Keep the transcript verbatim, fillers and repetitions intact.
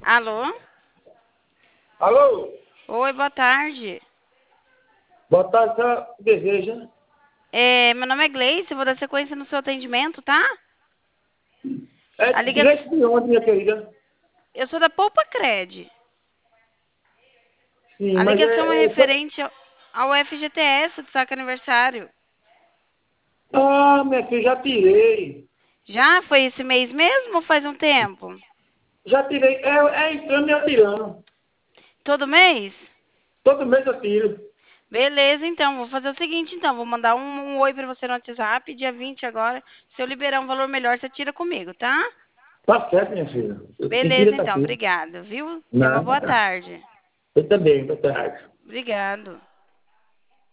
Alô? Alô? Oi, boa tarde. Boa tarde, senhora deseja? É, meu nome é Gleice, vou dar sequência no seu atendimento, tá? É A liga... direito de onde, minha querida? Eu sou da Poupa Cred. Sim, A mas ligação é é... é só- referente ao ao F G T S que saca aniversário. Ah, minha filha, já tirei. Já? Foi esse mês mesmo ou faz um tempo? Já tirei. É, é entrando e atirando. Todo mês? Todo mês eu tiro. Beleza, então. Vou fazer o seguinte, então. Vou mandar um, um oi pra você no WhatsApp, dia vinte agora. Se eu liberar um valor melhor, você tira comigo, tá? Tá certo, minha filha. Quem Beleza, tira tá então. aqui. Obrigada, viu? Tenha uma Não, boa tá. tarde. Eu também, boa tarde. Obrigado.